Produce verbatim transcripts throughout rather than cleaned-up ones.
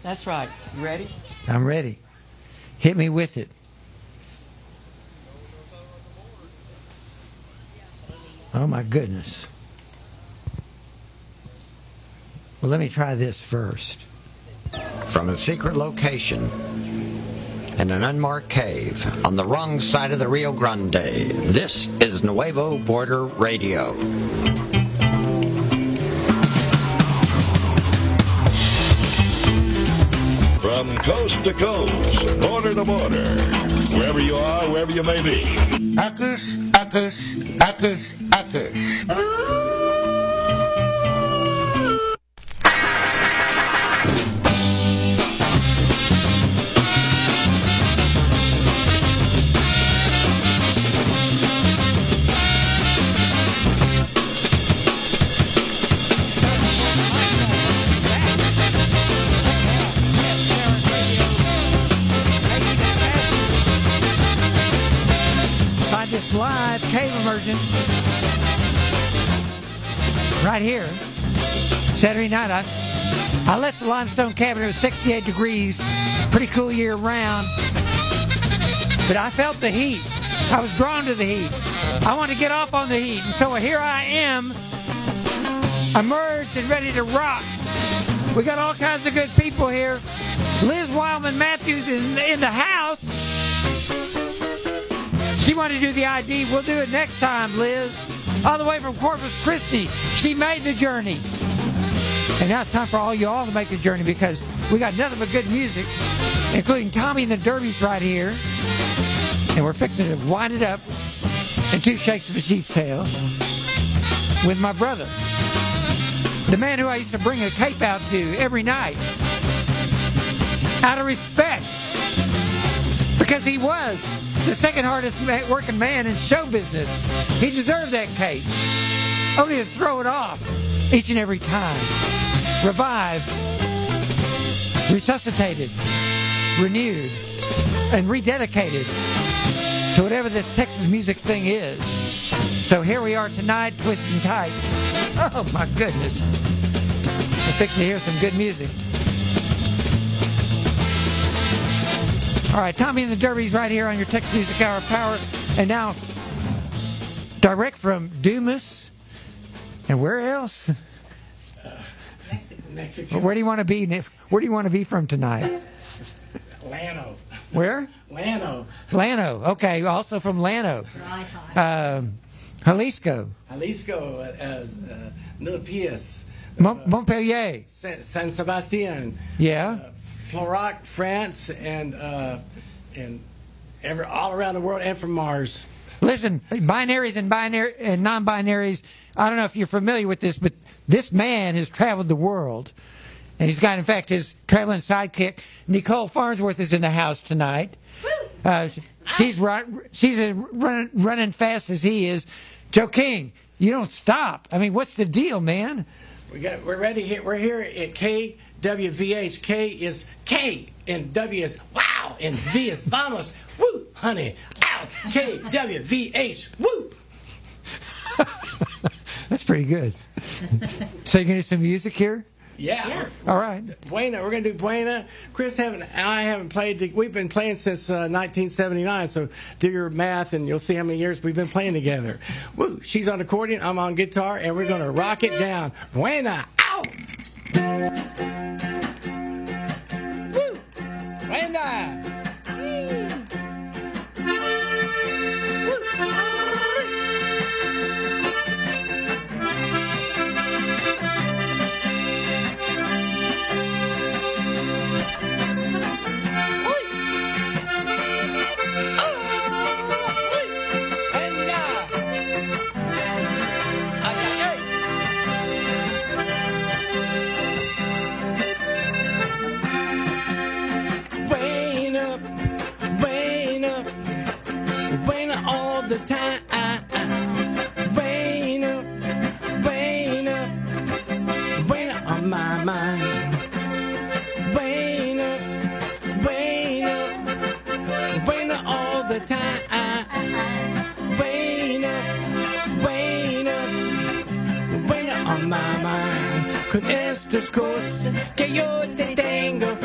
That's right. You ready? I'm ready. Hit me with it. Oh, my goodness. Well, let me try this first. From a secret location in an unmarked cave on the wrong side of the Rio Grande, this is Nuevo Border Radio. From coast to coast, border to border, wherever you are, wherever you may be. Uckers, uckers, uckers, uckers. Live cave emergence right here Saturday night. I, I left the limestone cabin. It was sixty-eight degrees, pretty cool year round, but I felt the heat. I was drawn to the heat. I want to get off on the heat, and so here I am, emerged and ready to rock. We got all kinds of good people here. Liz Wildman Matthews is in the, in the house. She wanted to do the I D. We'll do it next time, Liz. All the way from Corpus Christi. She made the journey. And now it's time for all you all to make the journey because we got nothing but good music, including Tommy and the Derbies right here. And we're fixing to wind it up in two shakes of a sheep's tail with my brother, the man who I used to bring a cape out to every night out of respect because he was the second hardest working man in show business. He deserved that cape. Only to throw it off each and every time. Revived, resuscitated, renewed, and rededicated to whatever this Texas music thing is. So here we are tonight, twisting tight. Oh my goodness. We're fixing to hear some good music. All right, Tommy and the Derbies right here on your Texas Music Hour Power. And now, direct from Dumas. And where else? Uh, Mexico. Mexico. Where do you want to be? Where do you want to be from tonight? Llano. Where? Llano. Llano. Okay, also from Llano. Um, Jalisco. Jalisco. Uh, uh, Milpitas. Mont- uh, Montpellier. San, San Sebastian. Yeah. Uh, Florac, France, and uh, and every, all around the world, and from Mars. Listen, binaries and binary and non-binaries. I don't know if you're familiar with this, but this man has traveled the world, and he's got, in fact, his traveling sidekick Nicole Farnsworth is in the house tonight. Uh, she's run, she's a running running fast as he is. Joe King, you don't stop. I mean, what's the deal, man? We got we're ready here. We're here at K W V H. K is K, and W is wow, and V is vamos. Woo, honey. Ow. K W V H. Woo. That's pretty good. So you gonna do some music here? Yeah. yeah. All right. Buena. We're gonna do Buena. Chris haven't. I haven't played. The, we've been playing since uh, nineteen seventy-nine. So do your math, and you'll see how many years we've been playing together. Woo. She's on accordion. I'm on guitar, and we're gonna rock it down. Buena. Ow. Woo. Buena.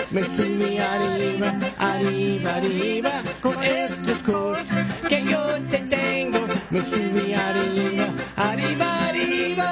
me subí arriba, arriba, arriba, con estos cosas que yo te tengo. Me subí arriba, arriba, arriba.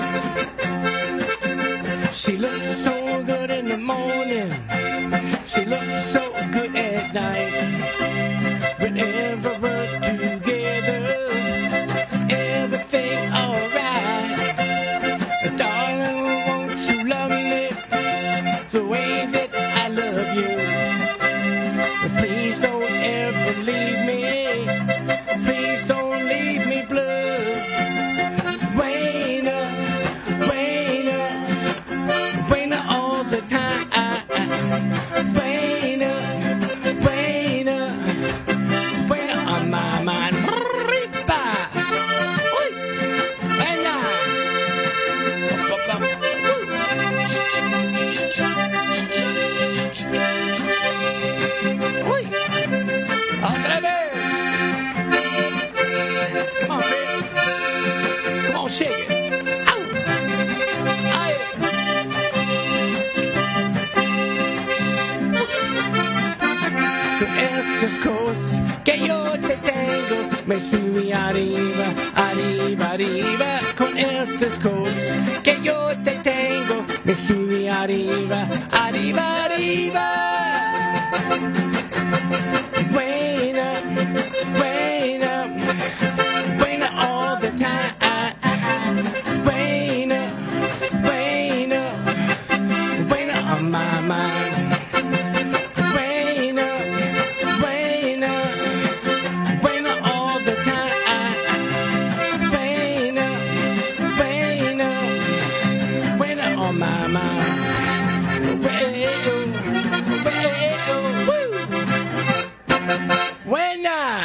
She looks so good in the morning. She looks so good at night. Whenever we're together, everything alright. Darling, won't you love me the way that I love you? Please don't ever leave me. Please don't leave me blue. Wait up, wait up, wait up all the time. Wait up, wait up, wait up on my mind. Otra vez. Come on, Chris. Come on, shake it. Ow. Ay. Con estas cosas que yo te tengo, me subí arriba, arriba, arriba. Con estas cosas que yo te tengo, me subí arriba, arriba, arriba. Wait up, wait up, wait up all the time. Wait up, wait up, wait up on my mind. Wait up, wait up, wait up all the time. Wait up, wait up, wait up on my mind. Wait up, wait up, woo. Buena.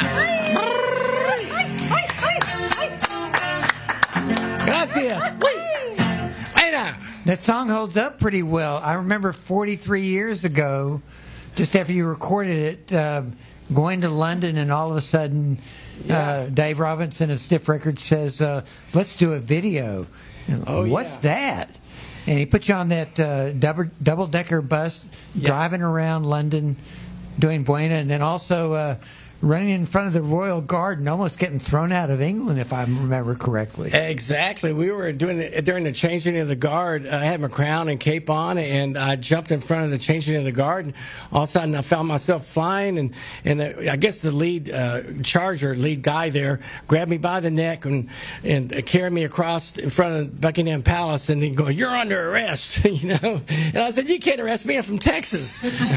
Gracias. Buena. That song holds up pretty well. I remember forty-three years ago, just after you recorded it, uh, going to London, and all of a sudden, Yeah. uh, Dave Robinson of Stiff Records says, uh, "Let's do a video." Oh, What's yeah. that? And he put you on that uh, double double decker bus, Yeah. driving around London, doing Buena, and then also uh, running in front of the Royal Guard and almost getting thrown out of England, if I remember correctly. Exactly. We were doing it during the changing of the guard. I had my crown and cape on, and I jumped in front of the changing of the guard. And all of a sudden, I found myself flying, and and uh, I guess the lead uh, charger, lead guy there, grabbed me by the neck and and carried me across in front of Buckingham Palace, and then going, "You're under arrest," you know. And I said, "You can't arrest me. I'm from Texas."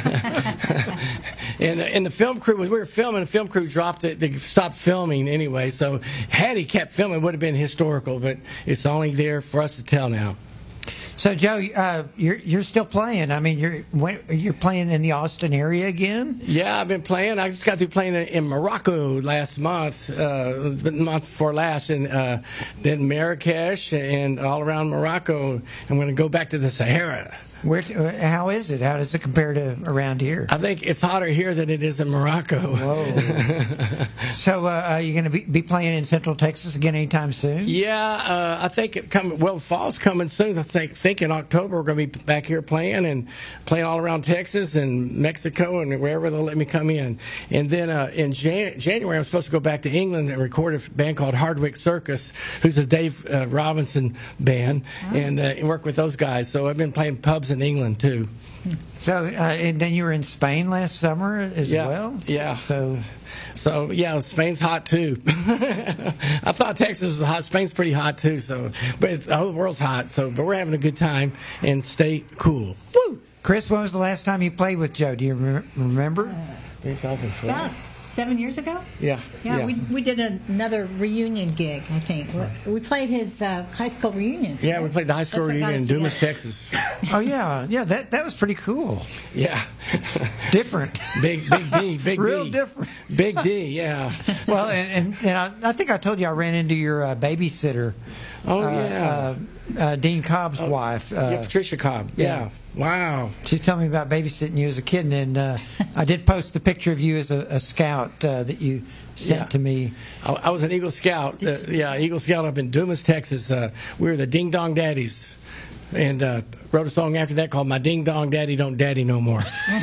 and and the film crew, when we were filming, the film crew dropped it. They stopped filming anyway. So had he kept filming, it would have been historical. But it's only there for us to tell now. So, Joe, uh, you're you're still playing. I mean, you're when, you're playing in the Austin area again. Yeah, I've been playing. I just got through playing in Morocco last month, uh, the month before last, and uh, then Marrakesh and all around Morocco. I'm going to go back to the Sahara. Where? Uh, how is it? How does it compare to around here? I think it's hotter here than it is in Morocco. Whoa. So, uh, are you going to be, be playing in Central Texas again anytime soon? Yeah, uh, I think it coming. Well, fall's coming soon. I think think in October we're going to be back here playing and playing all around Texas and Mexico and wherever they'll let me come in. And then uh, in Jan- January I'm supposed to go back to England and record a band called Hardwick Circus, who's a Dave uh, Robinson band, oh. and uh, work with those guys. So I've been playing pubs in England too. So, uh, and then you were in Spain last summer as yeah. well. Yeah. So. So yeah, Spain's hot too. I thought Texas was hot. Spain's pretty hot too. So, but it's, the whole world's hot. So, but we're having a good time and stay cool. Woo! Chris, when was the last time you played with Joe? Do you re- remember? twenty twenty. About seven years ago. Yeah. Yeah, yeah. we we did another reunion gig. I think we played his uh, high school reunion. Yeah, we played the high school That's what reunion in got us Dumas, together. Texas. Oh yeah, yeah. That that was pretty cool. Yeah. Different. Big Big D. Big Real D. different. Big D. Yeah. Well, and and, and I, I think I told you I ran into your uh, babysitter. Oh uh, yeah. Uh, uh, Dean Cobb's oh, wife. Uh, yeah, Patricia Cobb. Yeah. yeah. Wow. She's telling me about babysitting you as a kid, and then, uh, I did post the picture of you as a, a scout uh, that you sent Yeah. to me. I, I was an Eagle Scout. Uh, yeah, Eagle Scout up in Dumas, Texas. Uh, we were the Ding Dong Daddies. and uh, wrote a song after that called "My Ding Dong Daddy Don't Daddy No More."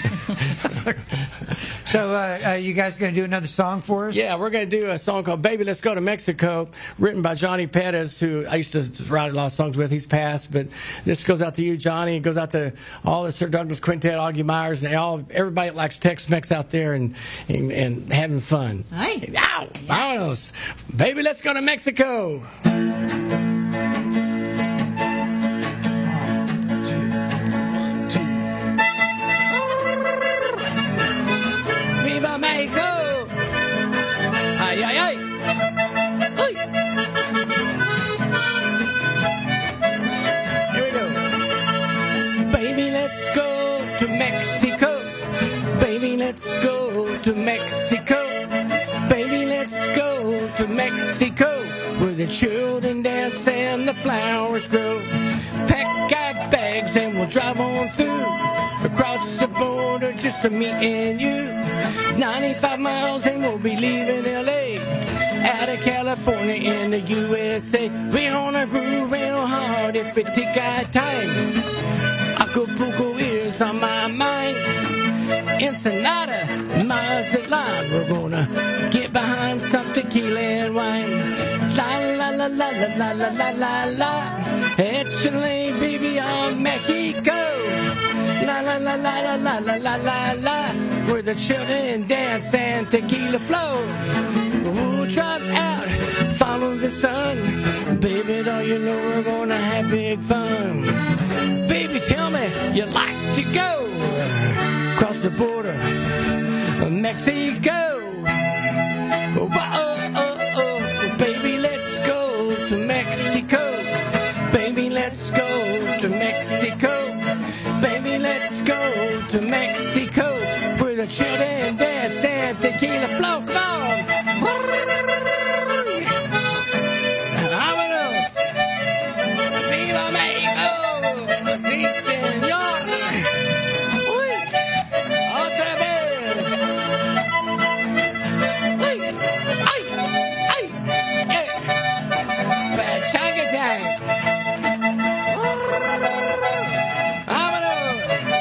So, uh, uh, you guys going to do another song for us? Yeah, we're going to do a song called "Baby Let's Go to Mexico," written by Johnny Pettis, who I used to write a lot of songs with. He's passed, but this goes out to you, Johnny. It goes out to all the Sir Douglas Quintet, Augie Myers, and all everybody that likes Tex-Mex out there and and, and having fun. Right. Ow! Vámonos. Baby, let's go to Mexico. Viva Mexico! Ay, ay, ay! Ay. Here we go. Baby, let's go to Mexico. Baby, let's go to Mexico. Baby, let's go to Mexico, where the children dance and the flowers grow. Pack our bags and we'll drive on through, across the border just to me and you. ninety-five miles and we'll be leaving L A, out of California in the U S A. We're gonna groove real hard if we take our time. Acapulco is on my mind. Ensenada, Mazatlan, we're gonna get behind some tequila and wine. La la la la la la la la la. Échale, baby, on Mexico. La la la la la la la la la la. Where the children dance and tequila flow. We'll drive out, follow the sun. Baby, don't you know we're gonna have big fun? Baby, tell me you like to go across the border, Mexico. Oh, oh, oh, oh, baby, let's go to Mexico. Baby, let's go to Mexico. Baby, let's go to Mexico, where the children dance and tequila flow. Come on. Vámonos. Viva México. Sí, señor. Uy. Otra vez. Uy. Ay. Ay. Eh. Pachanga time. Vámonos.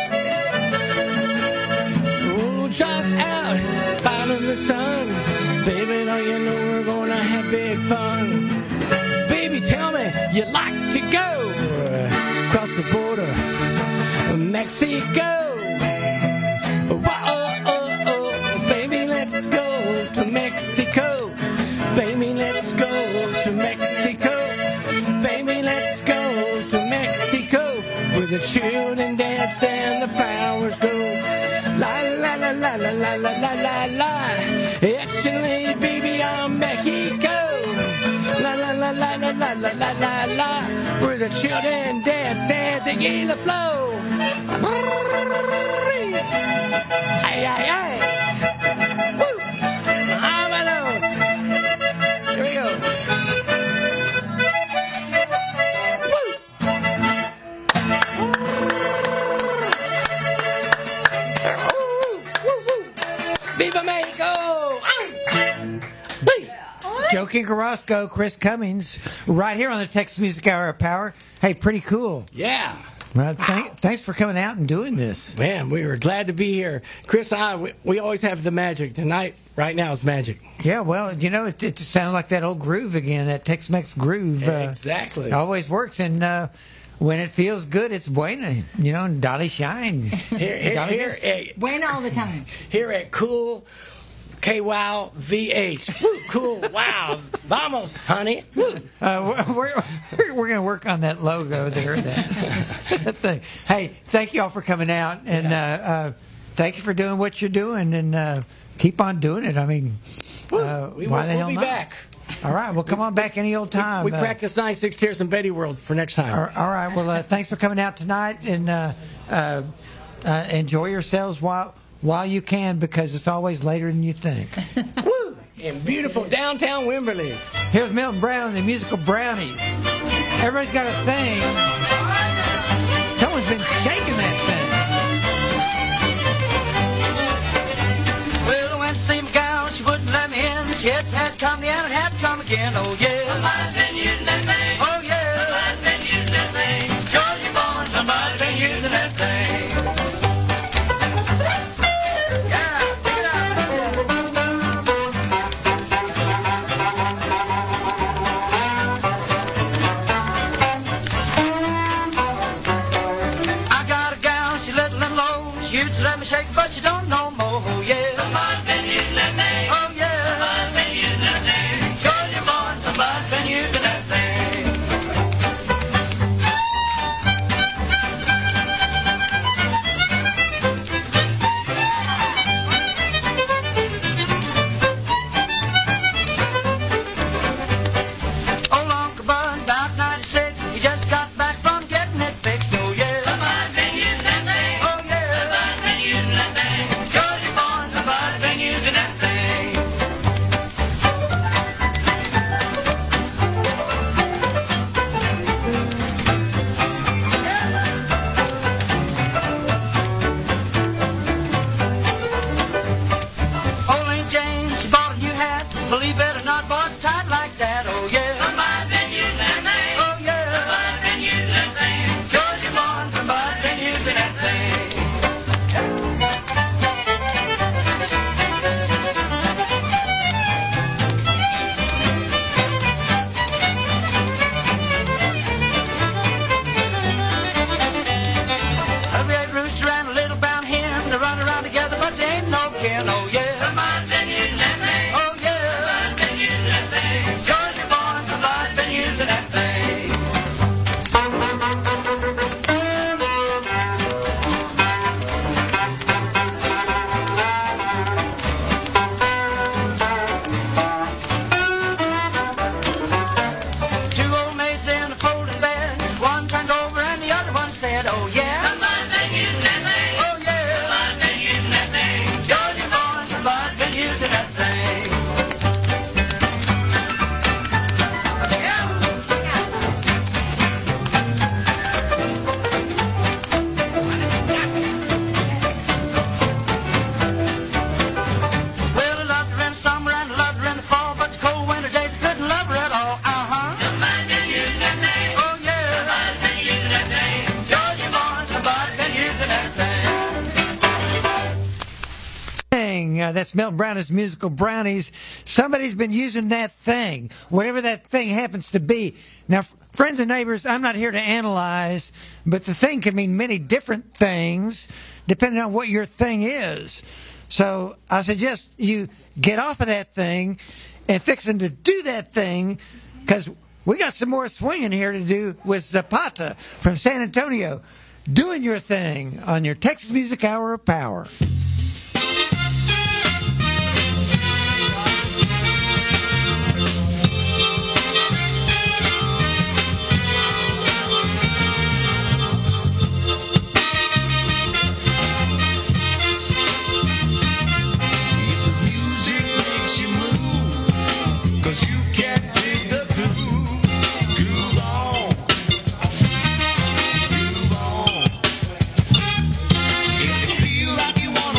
We'll drive out, following the sun. Baby, don't you know we're gonna have big fun? Baby, tell me you like to go across the border, Mexico. Oh, oh, oh, oh, baby, let's go to Mexico. Baby, let's go to Mexico. Baby, let's go to Mexico, where the children dance and the flowers grow. La la la la la la la la la la. Actually, baby, I'm Mexico. La la la la la la la la la la. Where the children dance and tequila flow. Ay ay ay. Woo. Vámonos. Here we go. Woo. Viva Mexico! Joe King Carrasco, Chris Cummings, right here on the Texas Music Hour of Power. Hey, pretty cool. Yeah. Well, thank, thanks for coming out and doing this. Man, we were glad to be here. Chris and I, we, we always have the magic. Tonight, right now, is magic. Yeah, well, you know, it, it just sounds like that old groove again, that Tex-Mex groove. Uh, Exactly. It always works, and uh, when it feels good, it's bueno, you know, and Dolly Shine. Here, here, Dolly here, does. at, Bueno all the time. here at Cool K W V H. Woo, cool, wow. Vamos, honey. Woo. Uh, we're we're, we're going to work on that logo there, that, that thing. Hey, thank you all for coming out, and Yeah. uh, uh, thank you for doing what you're doing, and uh, keep on doing it. I mean, uh, we why will, the hell we'll be not? back. All right, well, come on back any old time. We Uh, practiced ninety-six Tears and Betty World for next time. all all right, well, uh, thanks for coming out tonight, and uh, uh, uh, enjoy yourselves while while you can, because it's always later than you think. Woo! In beautiful downtown Wimberley. Here's Milton Brown and the Musical Brownies. Everybody's got a thing. Someone's been shaking that thing. Well, I went to see my gal, she wouldn't let me in. She had, had to come down and had to come again. Oh, yeah. Oh, yeah. Georgie You used to let me shake, but you don't know more, oh yeah. Somebody's been using that thing. Oh yeah. Somebody's been using that thing. Georgia born, somebody's been using that thing. Old Uncle Bud, about ninety-six, he just got back from getting it fixed, oh yeah. Somebody's been using that thing. Oh yeah. Somebody's been using that thing. Georgia born, somebody's been using that thing. Old Aunt Jane, she bought a new hat. Believe it or not, boy, it's tied like that, oh yeah. Somebody's been using that thing. Oh yeah. Somebody's been using that thing. Georgia born, somebody's been using that thing. A red rooster and a little brown hen, they run around together, but they ain't no kin, oh yeah. Somebody's been using that thing. Oh yeah. Somebody's been using that thing. Georgia born, somebody's been using that thing. Two old maids in a folding bed, one turned over and the other one said, oh yeah. Somebody's been using that thing. Oh yeah. Somebody's been using that thing. Georgia born, somebody's been using that thing. Well, I loved her in the summer and I loved her in the fall, but the cold winter days I couldn't love her at all. Uh-huh. Somebody's been using that thing. Oh yeah. Somebody's been using that thing. Georgia born, somebody's been using that thing. Thing. Uh, that's Mel Brown's musical Brownies. Somebody's been using that thing, whatever that thing happens to be. Now, f- friends and neighbors, I'm not here to analyze, but the thing can mean many different things depending on what your thing is. So I suggest you get off of that thing and fixing to do that thing, because we got some more swinging here to do with Zapata from San Antonio, doing your thing on your Texas Music Hour of Power. Music makes you move, 'cause you can't dig the groove. Groove on, groove on. If you feel like you want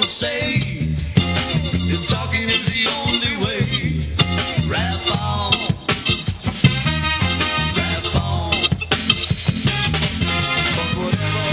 gonna say? If talking is the only way, rap on, rap on. 'Cause whatever,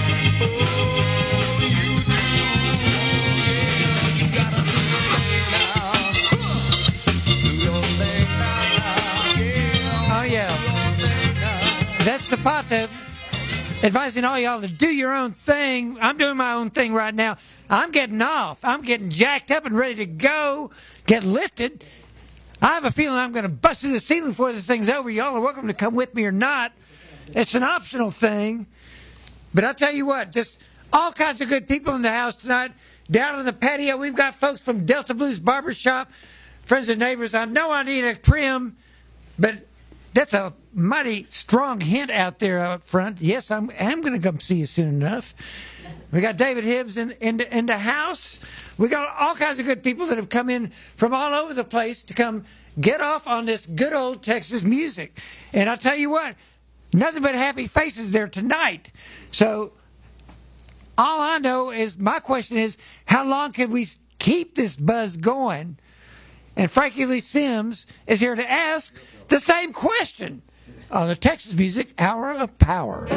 oh, you do, yeah, you gotta do your thing now. Do your thing now, now, yeah. Oh, yeah. Do your thing now. That's Zapata advising all y'all to do your own thing. I'm doing my own thing right now. I'm getting off. I'm getting jacked up and ready to go, get lifted. I have a feeling I'm going to bust through the ceiling before this thing's over. Y'all are welcome to come with me or not. It's an optional thing. But I'll tell you what, just all kinds of good people in the house tonight. Down on the patio, we've got folks from Delta Blues Barbershop, friends and neighbors. I know I need a prim, but that's a mighty strong hint out there up front. Yes, I'm, I'm going to come see you soon enough. We got David Hibbs in, in, the, in the house. We got all kinds of good people that have come in from all over the place to come get off on this good old Texas music. And I'll tell you what, nothing but happy faces there tonight. So all I know is, my question is, how long can we keep this buzz going? And Frankie Lee Sims is here to ask the same question on the Texas Music Hour of Power.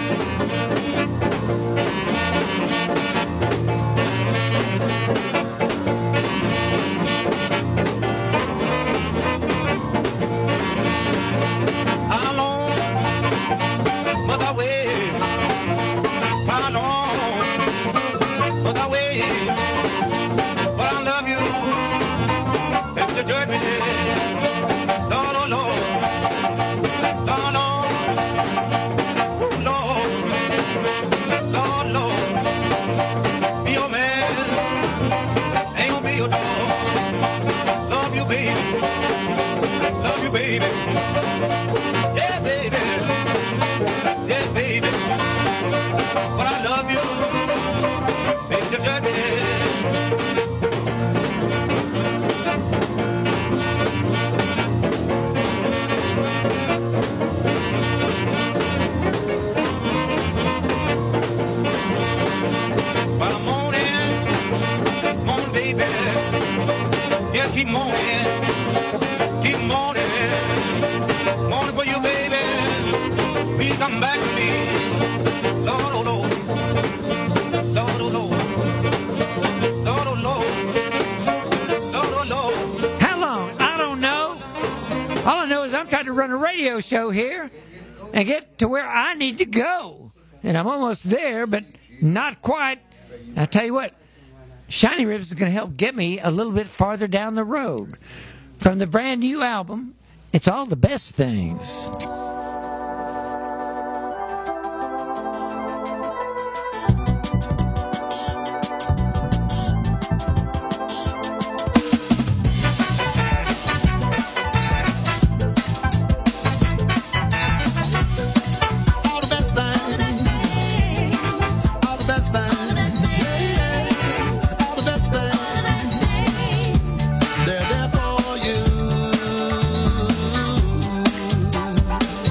How long must I wait? How long must I wait? But I love you. If you dirt me, Lord, oh Lord, Lord, Lord, Lord, Lord, be your man, ain't gonna be your dog. Love you, baby, love you, baby. Yeah, baby. Yeah, baby. But I love you. Baby, you got me. But I'm moaning, moaning, baby. Yeah, keep moaning, keep moaning. Morning for you, baby. Please come back to me. Lord, oh Lord. Lord, oh Lord. Lord, oh Lord. Lord, oh Lord. How long? I don't know. All I know is I'm trying to run a radio show here and get to where I need to go. And I'm almost there, but not quite. I'll tell you what, Shiny Ribs is going to help get me a little bit farther down the road. From the brand new album, It's All the Best Things. All the best things. All the best things. All the best things. They're there for you.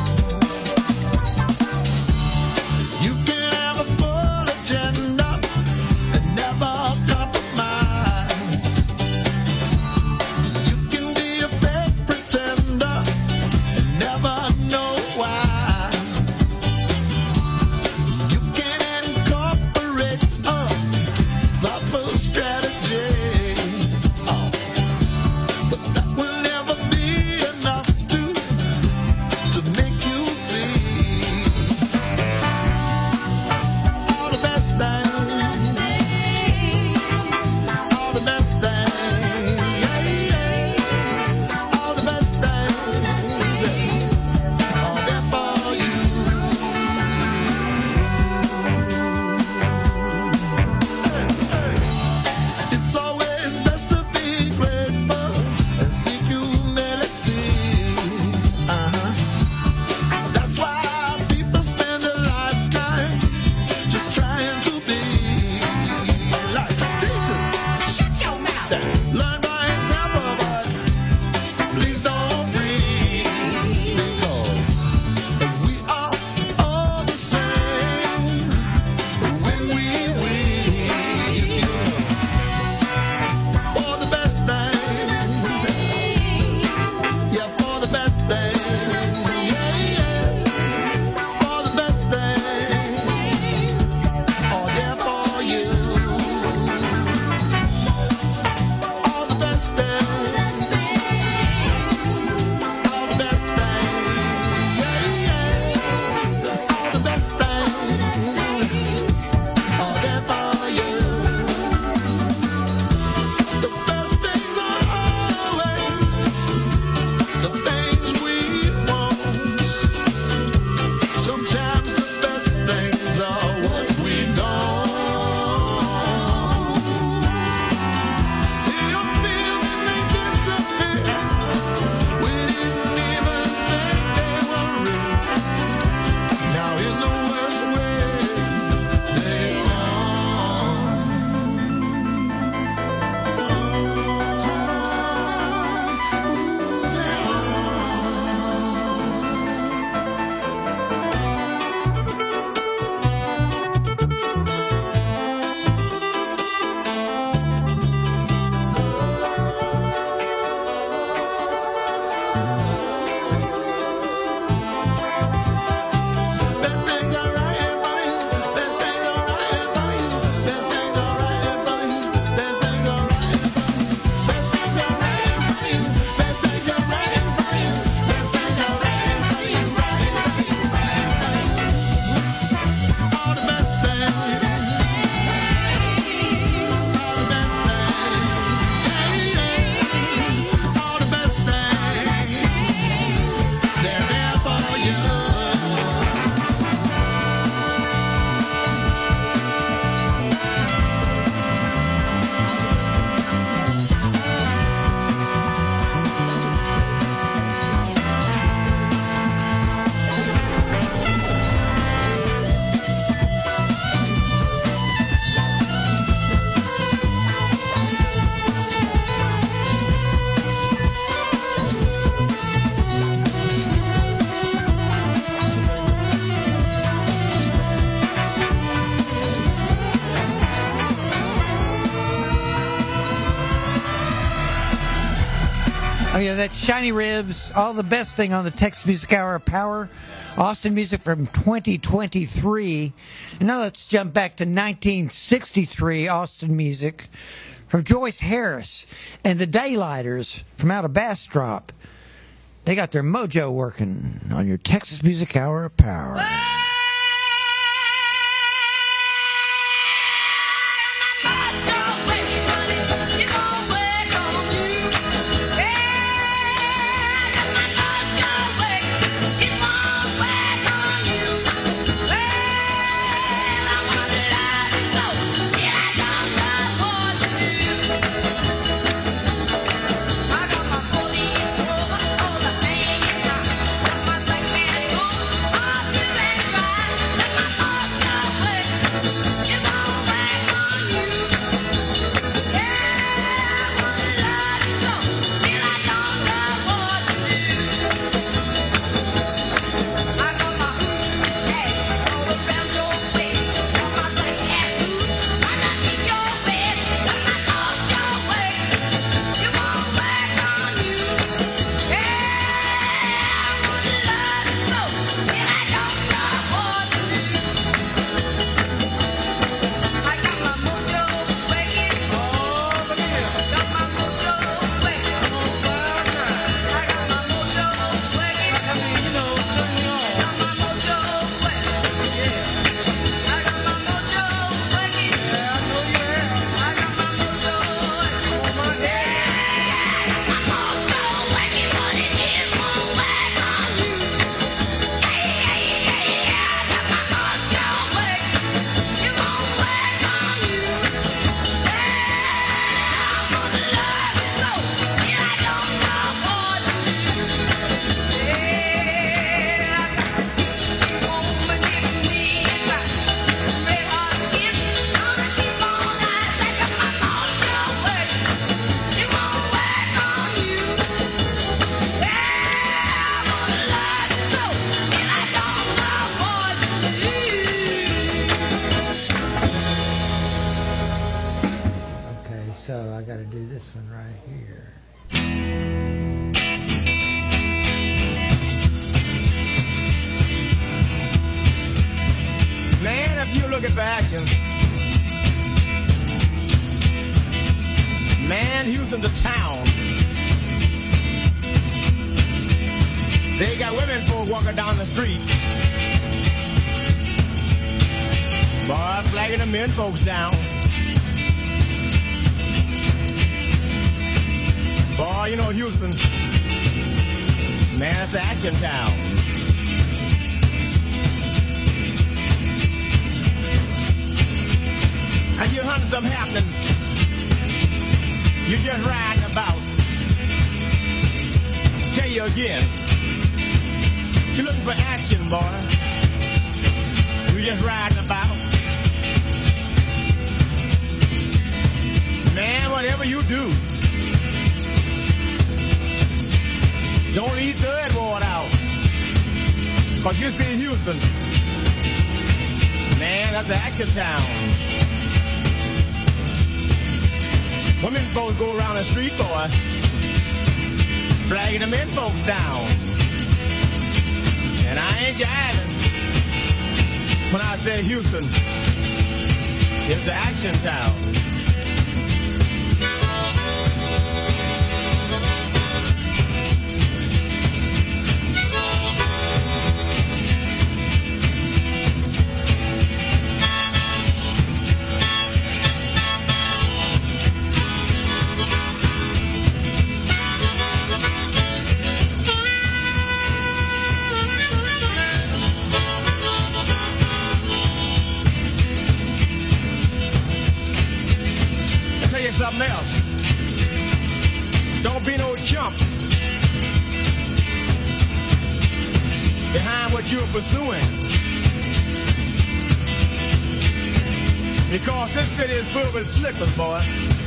yeah, that's Shiny Ribs. All the best thing on the Texas Music Hour of Power. Austin music from twenty twenty-three. And now let's jump back to nineteen sixty-three Austin music from Joyce Harris and the Daylighters from out of Bastrop. They got their mojo working on your Texas Music Hour of Power. So I got to do this one right here. Man, if you're looking for action, man, Houston, the town. They got women folk walking down the street. Boy, flagging the men folks down. Boy, you know Houston, man, it's an action town. And you're hunting some happenings. You're just riding about. Tell you again, you're looking for action, boy. You're just riding about. Man, whatever you do, don't leave third ward out. Cause you see Houston, man, that's an action town. Women folks go around the street, boy, flagging the men folks down. And I ain't jiving when I say Houston is the action town. Something else. Don't be no chump behind what you're pursuing. Because this city is full with slickers, boy.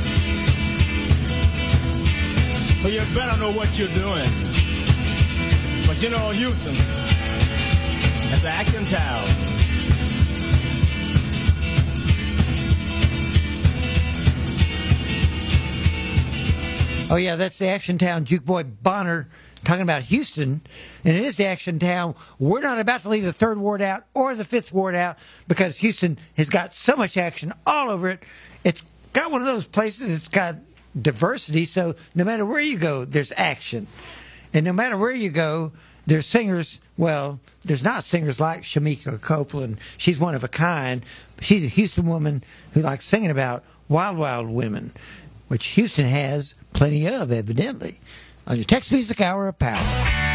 So you better know what you're doing. But you know, Houston, that's an acting town. Oh, yeah, that's the Action Town Juke Boy Bonner talking about Houston. And it is the Action Town. We're not about to leave the third ward out or the fifth ward out because Houston has got so much action all over it. It's got one of those places that's got diversity, so no matter where you go, there's action. And no matter where you go, there's singers. Well, there's not singers like Shamika Copeland. She's one of a kind. She's a Houston woman who likes singing about wild, wild women, which Houston has plenty of, evidently. On your Tex Music Hour of Power.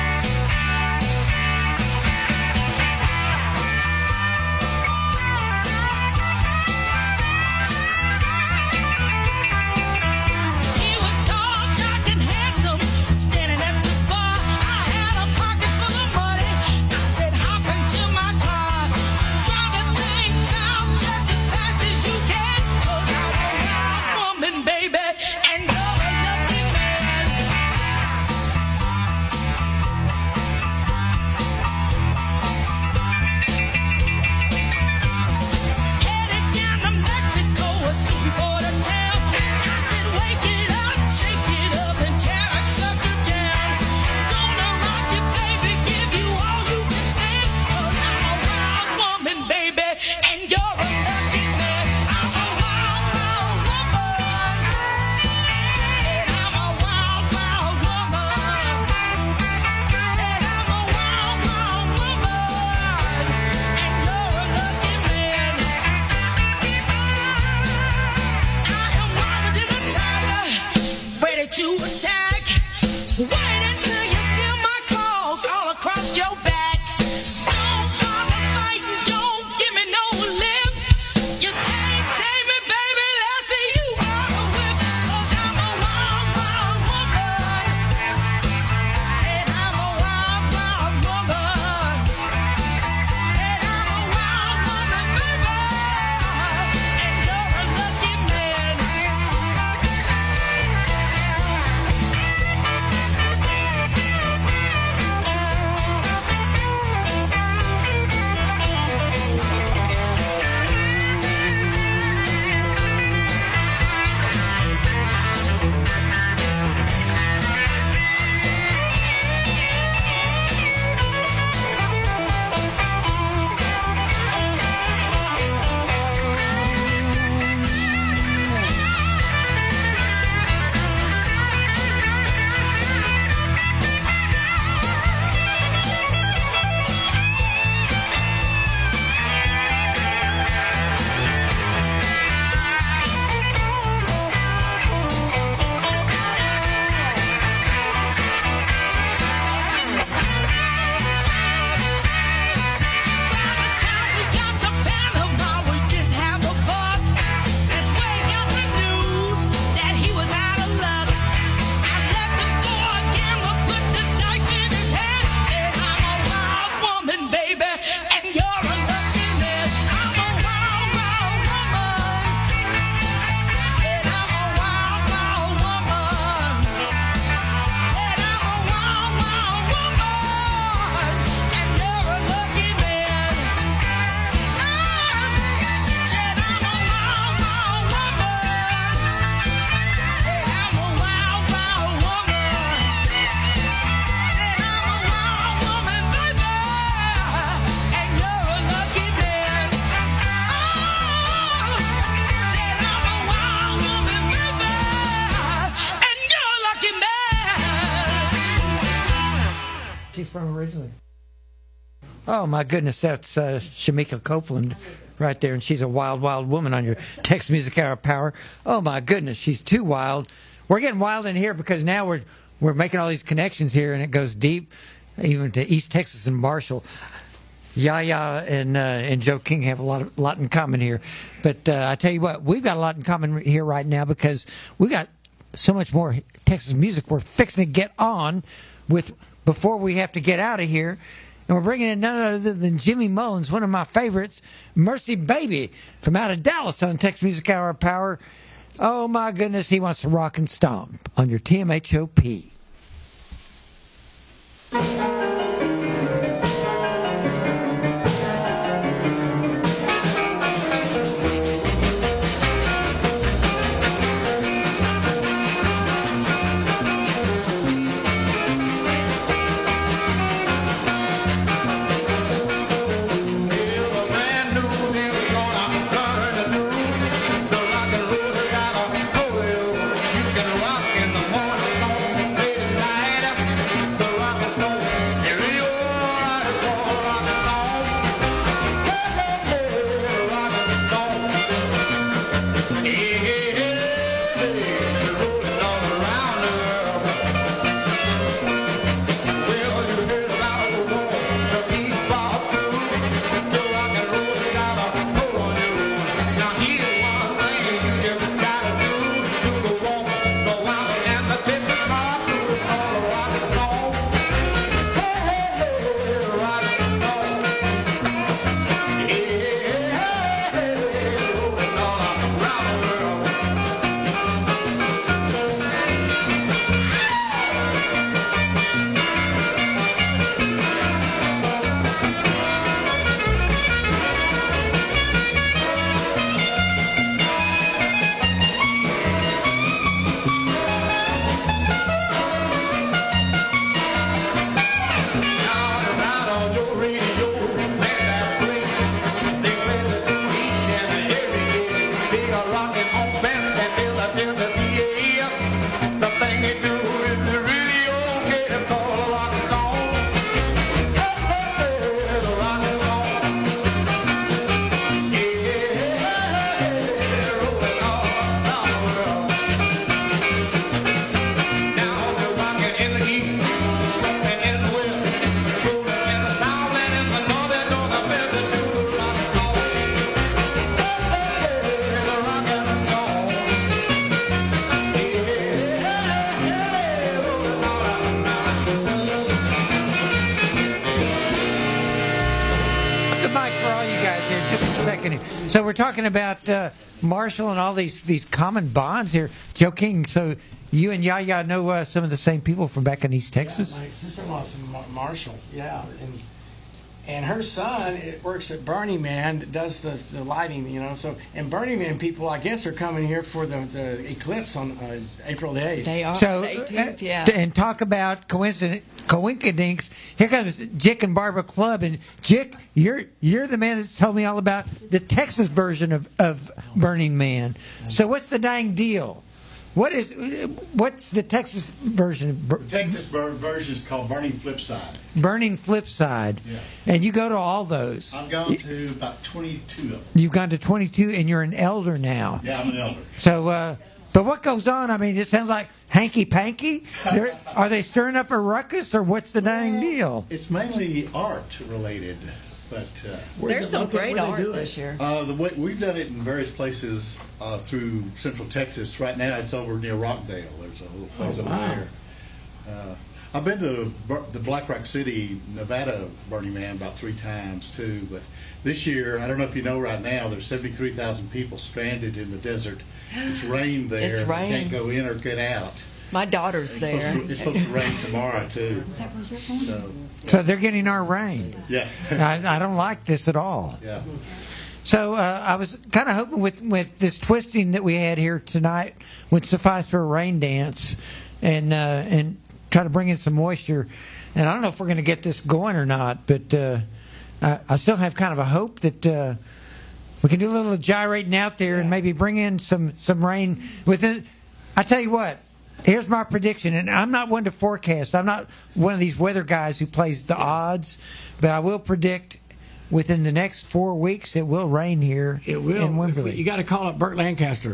She's from originally. Oh, my goodness, that's uh, Shamika Copeland right there, and she's a wild, wild woman on your Tex Music Hour Power. Oh, my goodness, she's too wild. We're getting wild in here because now we're we're making all these connections here, and it goes deep, even to East Texas and Marshall. Yaya and uh, and Joe King have a lot of lot in common here, but uh, I tell you what, we've got a lot in common here right now because we got so much more Texas music we're fixing to get on with before we have to get out of here. And we're bringing in none other than Jimmy Mullins, one of my favorites, Mercy Baby, from out of Dallas on Tex Music Hour Power. Oh, my goodness, he wants to rock and stomp on your T M H O P. you guys here just a second. Here. So we're talking about uh, Marshall and all these these common bonds here. Joe King, so you and Yaya know uh, some of the same people from back in East Texas? Yeah, my sister-in-law's from Mar- Marshall, yeah. And and her son it works at Burning Man, does the, the lighting, you know. So, and Burning Man people, I guess, are coming here for the, the eclipse on uh, April the eighth. They are So, the eighteenth, uh, yeah. and talk about coincidence, coinkydinks. Here comes Jick and Barbara Club, and Jick, you're you're the man that's told me all about the Texas version of, of Burning Man. So what's the dang deal? What is what's the Texas version of Bur- The Texas ver- version is called Burning Flipside. Burning Flipside? Yeah. And you go to all those. I've gone to about twenty-two of them. You've gone to twenty-two, and you're an elder now. Yeah, I'm an elder. So, uh, but what goes on? I mean, it sounds like hanky panky. They're, are they stirring up a ruckus, or what's the dang deal? It's mainly art related, but uh, There's some great where they art do it? this year. uh, the way, we've done it in various places uh, through Central Texas. Right now, it's over near Rockdale. There's a little place Oh, over wow. there. Uh, I've been to Bur- the Black Rock City, Nevada Burning Man about three times too. But this year, I don't know if you know, right now there's seventy-three thousand people stranded in the desert. It's rained there. It's They rained. can't go in or get out. My daughter's It's there. supposed, to, it's supposed to rain tomorrow too. Is that where you're going? So So they're getting our rain. yeah, I, I don't like this at all. yeah. So uh, I was kind of hoping with, with this twisting that we had here tonight would suffice for a rain dance, and uh, and try to bring in some moisture. And I don't know if we're going to get this going or not, but uh, I, I still have kind of a hope that uh, we can do a little gyrating out there and maybe bring in some some rain within. I tell you what. Here's my prediction, and I'm not one to forecast. I'm not one of these weather guys who plays the odds, but I will predict within the next four weeks it will rain here It will. in Wimberley. You got to call up Burt Lancaster.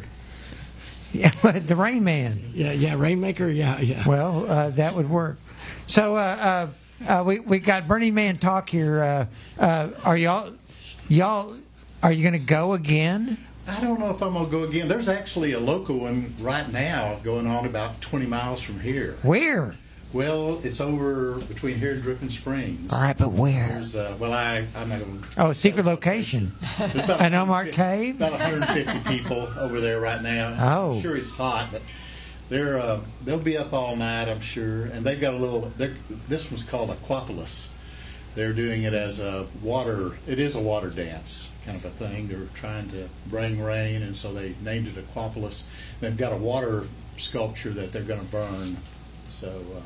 Yeah, the Rain Man. Yeah, yeah, Rainmaker. Yeah, yeah. Well, uh, that would work. So uh, uh, uh, we we got Burning Man talk here. Uh, uh, are y'all y'all are you going to go again? I don't know if I'm gonna go again. There's actually a local one right now going on about twenty miles from here. Where? Well, it's over between here and Dripping Springs. All right, but where? There's, uh, well, I, I'm not going to... Oh, a secret location. There's about An unmarked cave? About one hundred fifty people over there right now. Oh. I'm sure it's hot, but they're, uh, they'll be up all night, I'm sure. And they've got a little... they're- This one's called Aquapolis. They're doing it as a water... It is a water dance kind of a thing. They're trying to bring rain, and so they named it Aquapolis. They've got a water sculpture that they're going to burn. So... Uh,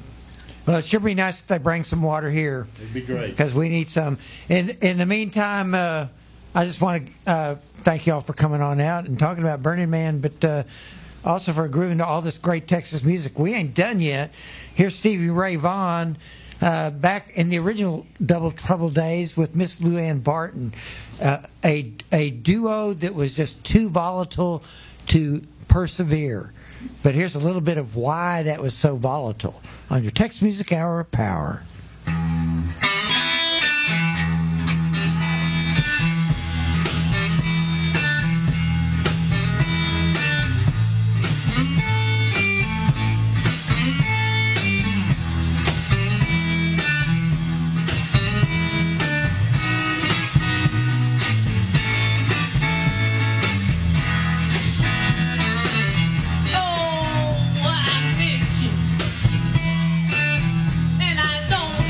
Well, it sure be nice if they bring some water here. It'd be great. Because we need some. In in the meantime, uh, I just want to uh, thank y'all for coming on out and talking about Burning Man, but uh, also for grooving to all this great Texas music. We ain't done yet. Here's Stevie Ray Vaughan uh, back in the original Double Trouble days with Miss Luann Barton, uh, a a duo that was just too volatile to persevere. But here's a little bit of why that was so volatile on your Tex Music Hour of Power. Oh, I met you, and I don't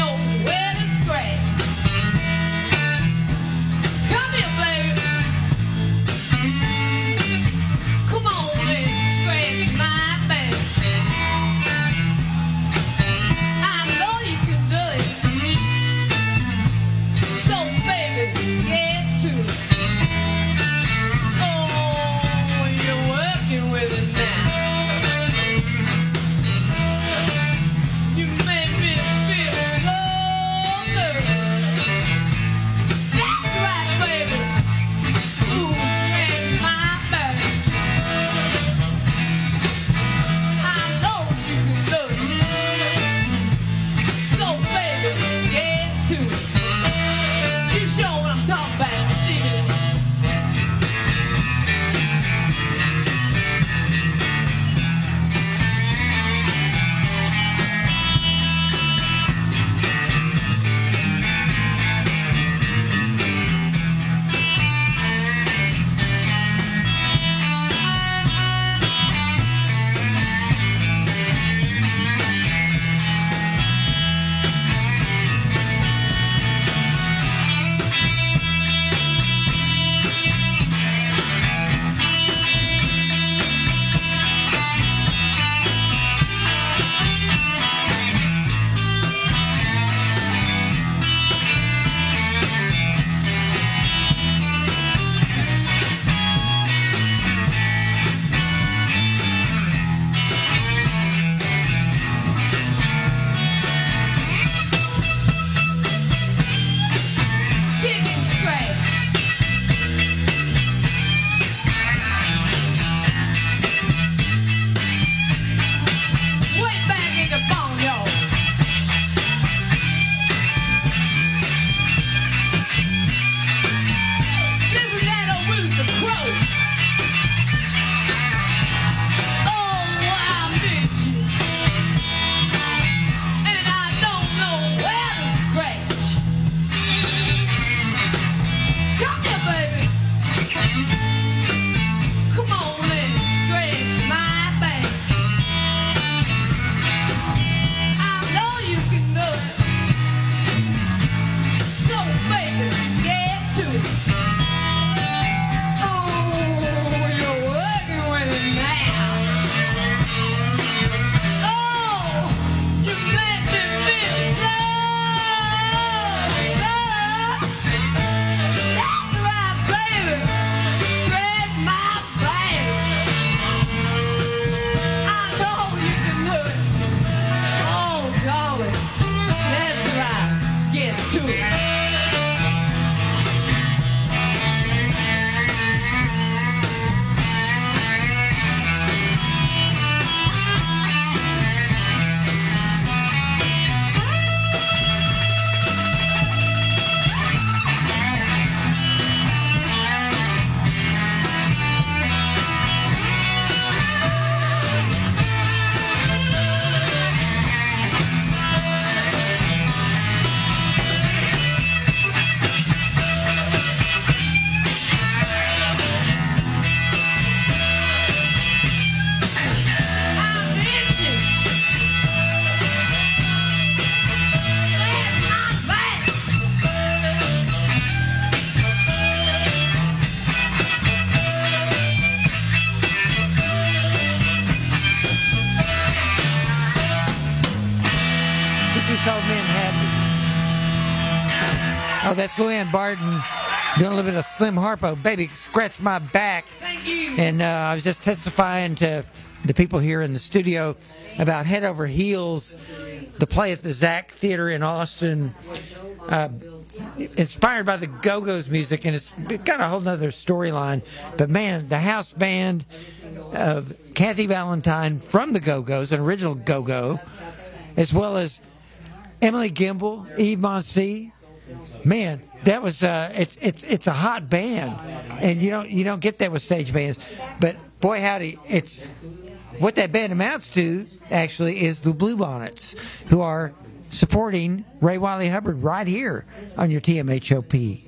that's Luann Barton doing a little bit of Slim Harpo. Baby, scratch my back. Thank you. And uh, I was just testifying to the people here in the studio about Head Over Heels, the play at the Zach Theater in Austin, uh, inspired by the Go-Go's music, and it's got a whole other storyline. But man, the house band of Kathy Valentine from the Go-Go's, an original Go-Go, as well as Emily Gimble, Eve Monsie. Man, that was uh, it's it's it's a hot band, and you don't you don't get that with stage bands. But boy, howdy, it's what that band amounts to. Actually, is the Bluebonnets, who are supporting Ray Wiley Hubbard right here on your T M H O P.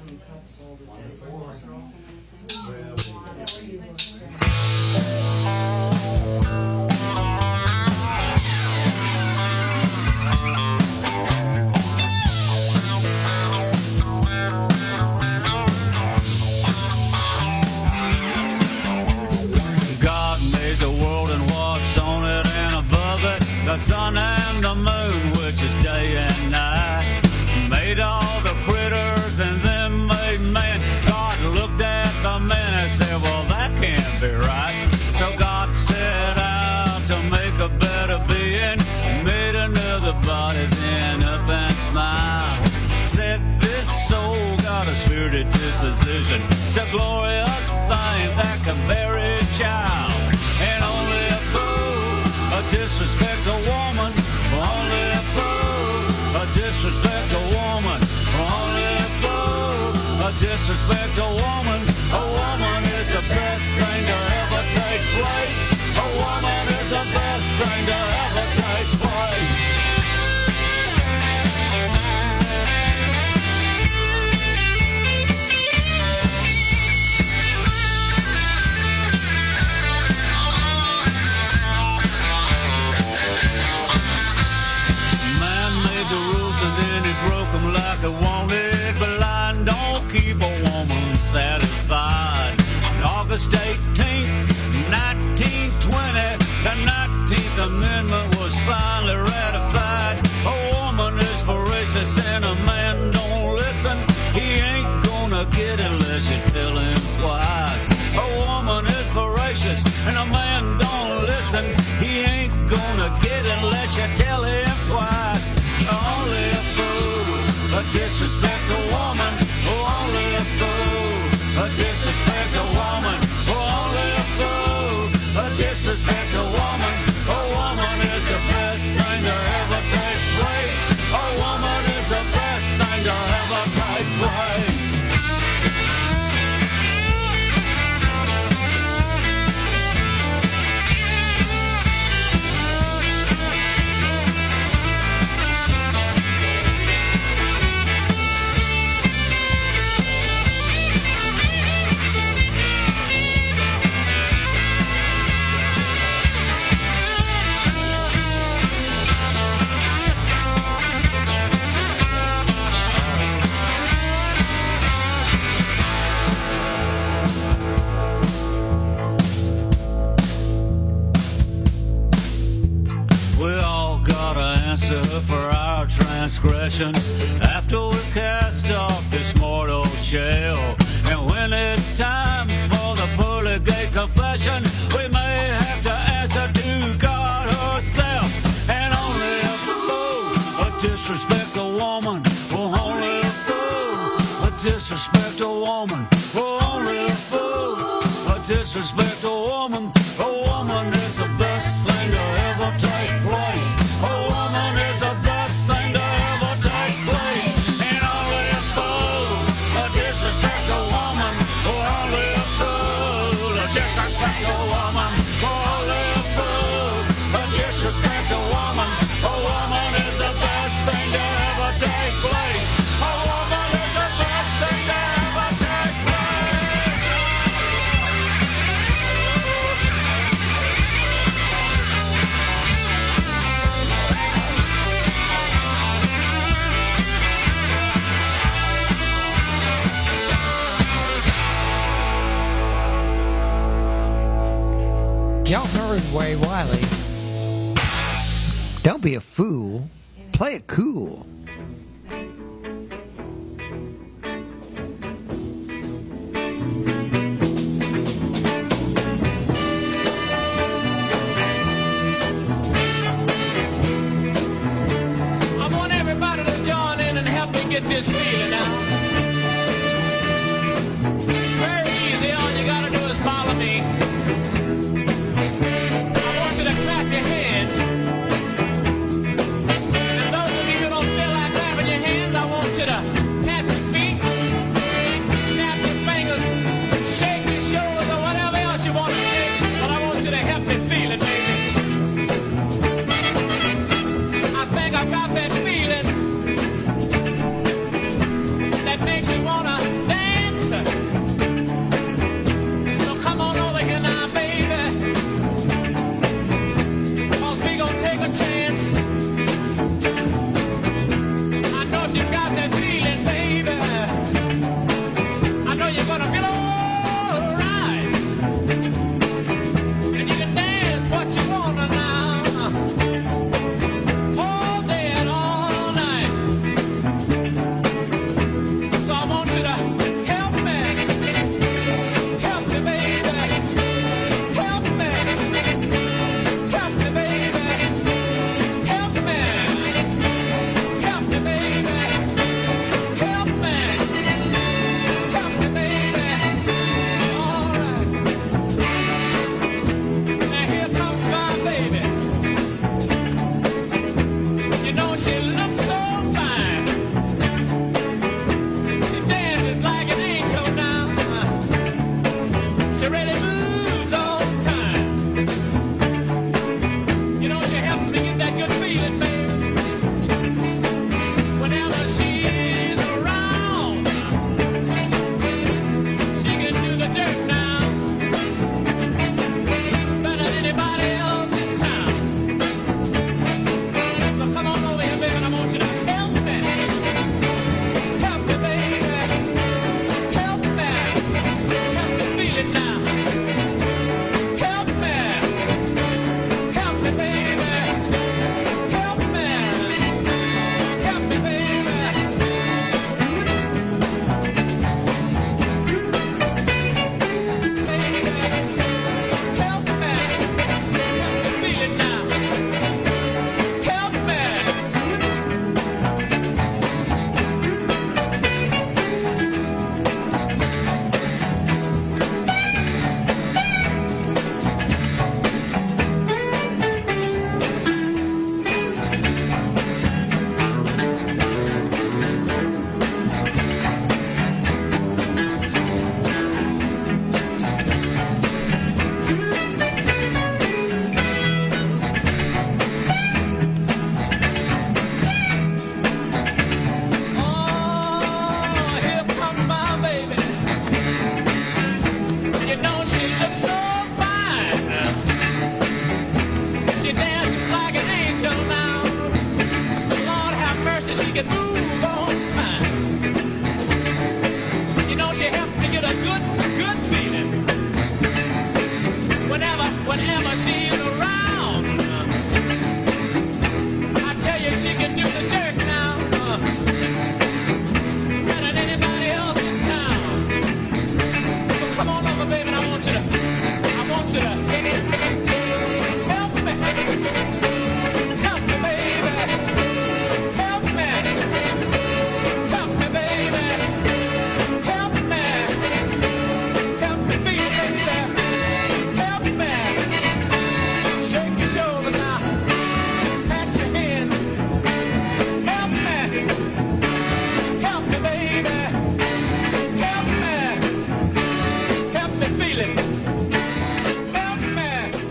The sun and the moon, which is day and night, made all the critters and then made man. God looked at the man and said, well, that can't be right. So God set out to make a better being, made another body, then up and smiled. Said this soul got a spirited disposition, it's a glorious thing that can bear a child. And only a fool a disrespect a woman, only a fool a disrespect a woman, only a fool a disrespect a woman. A woman is the best thing to ever take place. A woman is the best thing to ever take place. Like I wanted, but line don't keep a woman satisfied. August eighteenth, nineteen twenty, the nineteenth Amendment was finally ratified. A woman is voracious and a man don't listen. He ain't gonna get it unless you tell him twice. A woman is voracious and a man don't listen. He ain't gonna get it unless you tell him twice. Only a fool a disrespect a woman, oh, only a fool a disrespect a woman, oh, only a fool a disrespect a woman. A woman is the best thing to ever take place. A woman is the best thing to ever take place. For our transgressions after we cast off this mortal shell. And when it's time for the pearly gate confession, we may have to answer to God herself. And only a fool a disrespect a woman, oh, only a fool a disrespect a woman, oh, only a fool a disrespect a woman. A woman is the best thing to ever take place. A woman is the best thing to ever take place. And only a fool a disrespect a woman, oh, only a fool a disrespect a woman, oh, only a fool a disrespect a woman. A woman is the best thing to ever take place. A woman is the best thing to ever take place. Y'all heard Ray Wiley. Don't be a fool. Play it cool. this feeling now. Very easy, all you gotta do is follow me. I want you to clap your hands. And those of you who don't feel like clapping your hands, I want you to pat your feet, snap your fingers, shake your shoulders, or whatever else you want to shake. But I want you to help me feel it, baby. I think I got that feeling that makes you wanna dance. So come on over here now, baby, 'cause we gonna take a chance. I know if you got that feeling, baby, I know you're gonna feel alright. And you can dance what you wanna now, all day and all night. So I want you to help me, help me, baby, help me, help me, baby, help me, help me, baby, help me, help me, baby. All right. Now here comes my baby. You know she looks so fine. She dances like an angel now. She really moves all the time. You know she helps me get that good feeling, baby. Whenever she's around, she can do the jerk now better than anybody else in town. So come on over here, baby, and I want you to help me. Help me, baby. Help me. Help me feel it now. Help me. Help me, baby. Help me. Help me, baby. Baby, help me. Help me feel it now. Help me. Oh, here comes my baby. You know she looks so fine. She dances like an angel now. Lord have mercy, she can move on time. You know she helps me get a good, good feeling. Whenever, whenever she's around, I tell you she can do the jerk now better than anybody else in town. So come on over, baby, and I want you to, I want you to help me, help me, baby, help me, help me, baby, help me, help me feel, baby, help me. Shake your shoulder now, pat your hands, help me, help me, baby, help me, help me feel it, help me.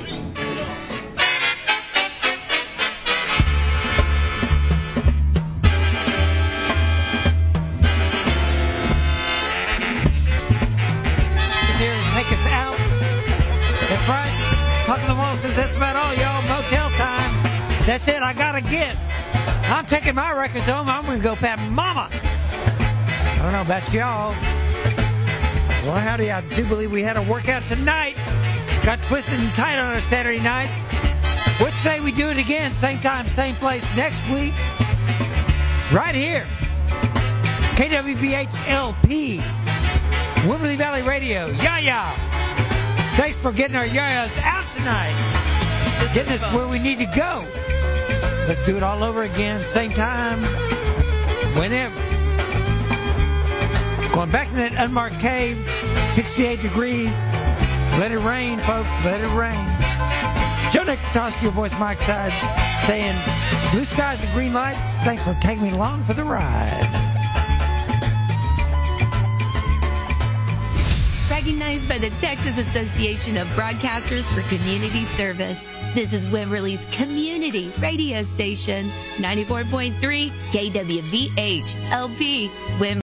Here to take us out. That's right. Talking to Wall says that's about all, y'all. Motel time. That's it. I gotta get. I'm taking my records home. I'm gonna go pat mama. I don't know about y'all. Well, howdy, I do believe we had a workout tonight. Got twisted and tight on a Saturday night. What say we do it again, same time, same place next week? Right here. K W B H L P. Wimberley Valley Radio. Yah-yah. Thanks for getting our yah-yahs out tonight. Getting us where we need to go. Let's do it all over again, same time, whenever. Going back to that unmarked cave, sixty-eight degrees. Let it rain, folks. Let it rain. Joe Nicotoski, your voice, Mike Side, saying, blue skies and green lights. Thanks for taking me along for the ride. Recognized by the Texas Association of Broadcasters for Community Service. This is Wimberley's community radio station, ninety-four point three K W V H L P. Wimberley.